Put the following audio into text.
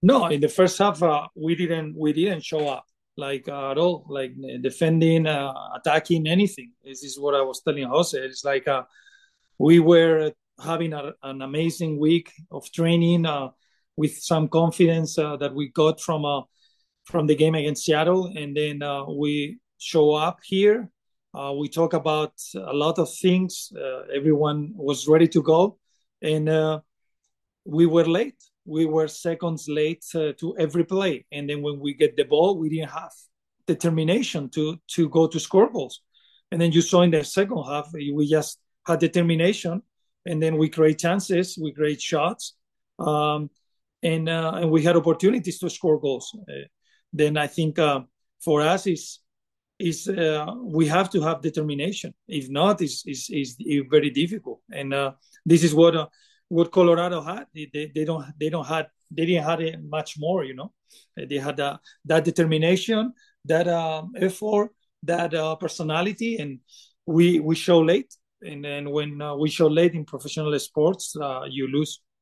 No, in the first half, we didn't show up like at all, like defending, attacking, anything. This is what I was telling Jose. It's like we were having an amazing week of training with some confidence that we got from the game against Seattle, and then we show up here. We talk about a lot of things. Everyone was ready to go, and we were late. We were seconds late to every play, and then when we get the ball, we didn't have determination to go to score goals. And then you saw in the second half, we just had determination, and then we create chances, we create shots, um, and we had opportunities to score goals. Then I think for us is we have to have determination. If not, is very difficult. And this is what Colorado had. They didn't have it much more. They had that determination, that effort, that personality, and we show late. And then when we show late in professional sports, you lose.